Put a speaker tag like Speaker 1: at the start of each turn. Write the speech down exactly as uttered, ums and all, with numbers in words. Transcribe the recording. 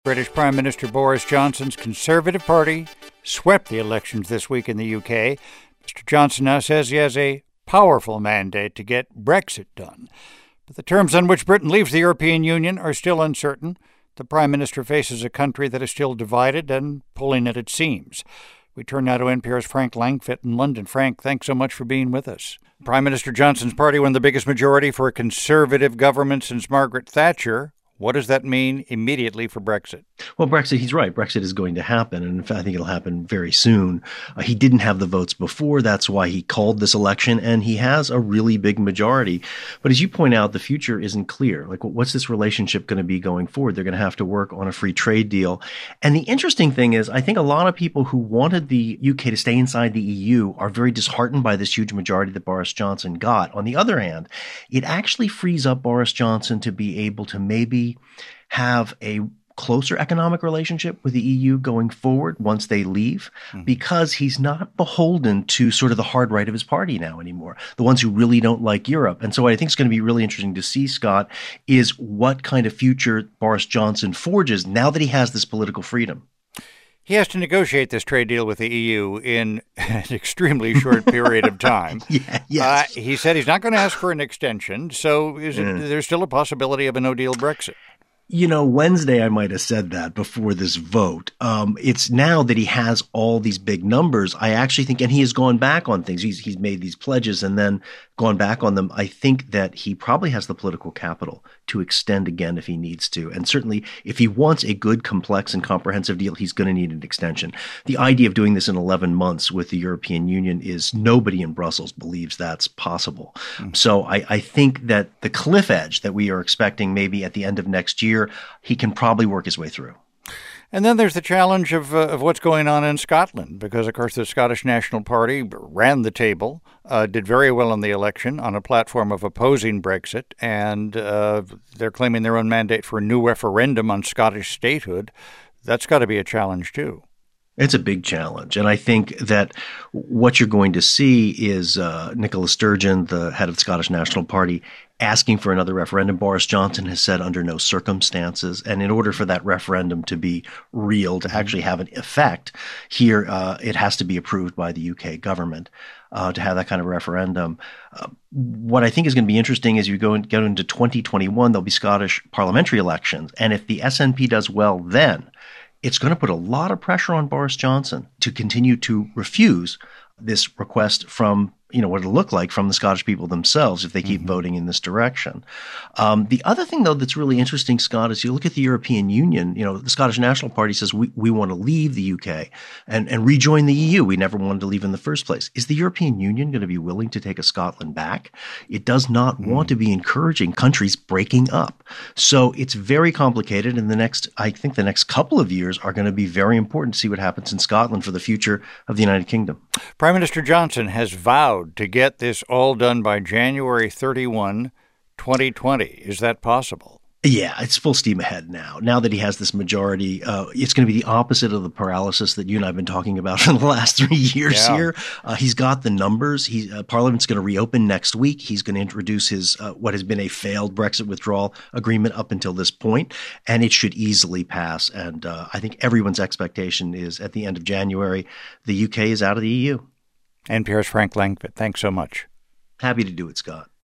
Speaker 1: British Prime Minister Boris Johnson's Conservative Party swept the elections this week in the U K. Mister Johnson now says he has a powerful mandate to get Brexit done. But the terms on which Britain leaves the European Union are still uncertain. The Prime Minister faces a country that is still divided and pulling at its seams. We turn now to N P R's Frank Langfitt in London. Frank, thanks so much for being with us. Prime Minister Johnson's party won the biggest majority for a Conservative government since Margaret Thatcher. What does that mean immediately for Brexit?
Speaker 2: Well, Brexit, he's right. Brexit is going to happen. And in fact, I think it'll happen very soon. Uh, he didn't have the votes before. That's why he called this election. And he has a really big majority. But as you point out, the future isn't clear. Like, what's this relationship going to be going forward? They're going to have to work on a free trade deal. And the interesting thing is, I think a lot of people who wanted the U K to stay inside the E U are very disheartened by this huge majority that Boris Johnson got. On the other hand, it actually frees up Boris Johnson to be able to maybe have a closer economic relationship with the E U going forward once they leave, mm-hmm. because he's not beholden to sort of the hard right of his party now anymore, the ones who really don't like Europe. And so what I think is going to be really interesting to see, Scott, is what kind of future Boris Johnson forges now that he has this political freedom.
Speaker 1: He has to negotiate this trade deal with the E U in an extremely short period of time.
Speaker 2: yeah, yes.
Speaker 1: Uh, he said he's not going to ask for an extension. So is it, mm. there's still a possibility of a no-deal Brexit?
Speaker 2: You know, Wednesday I might have said that before this vote. Um, it's now that he has all these big numbers, I actually think, and he has gone back on things. He's he's made these pledges and then gone back on them. I think that he probably has the political capital to extend again if he needs to. And certainly if he wants a good, complex, and comprehensive deal, he's going to need an extension. The idea of doing this in eleven months with the European Union is nobody in Brussels believes that's possible. Mm-hmm. So I, I think that the cliff edge that we are expecting maybe at the end of next year, he can probably work his way through.
Speaker 1: And then there's the challenge of uh, of what's going on in Scotland, because, of course, the Scottish National Party ran the table, uh, did very well in the election on a platform of opposing Brexit, and uh, they're claiming their own mandate for a new referendum on Scottish statehood. That's got to be a challenge, too.
Speaker 2: It's a big challenge. And I think that what you're going to see is uh, Nicola Sturgeon, the head of the Scottish National Party, asking for another referendum. Boris Johnson has said under no circumstances. And in order for that referendum to be real, to actually have an effect here, uh, it has to be approved by the U K government uh, to have that kind of referendum. Uh, what I think is going to be interesting is you go, in, go into twenty twenty-one, there'll be Scottish parliamentary elections. And if the S N P does well then, it's going to put a lot of pressure on Boris Johnson to continue to refuse this request from, you know, what it'll look like from the Scottish people themselves if they keep mm-hmm. voting in this direction. Um, the other thing, though, that's really interesting, Scott, is you look at the European Union. You know, the Scottish National Party says we, we want to leave the U K and, and rejoin the E U. We never wanted to leave in the first place. Is the European Union going to be willing to take a Scotland back? It does not mm-hmm. want to be encouraging countries breaking up. So it's very complicated. And the next, I think the next couple of years are going to be very important to see what happens in Scotland for the future of the United Kingdom.
Speaker 1: Prime Minister Johnson has vowed to get this all done by January thirty-first, twenty twenty. Is that possible?
Speaker 2: Yeah, it's full steam ahead now. Now that he has this majority, uh, it's going to be the opposite of the paralysis that you and I have been talking about for the last three years yeah. here. Uh, he's got the numbers. He, uh, Parliament's going to reopen next week. He's going to introduce his uh, what has been a failed Brexit withdrawal agreement up until this point, and it should easily pass. And uh, I think everyone's expectation is at the end of January, the U K is out of the E U.
Speaker 1: N P R's Frank Langfitt, thanks so much.
Speaker 2: Happy to do it, Scott.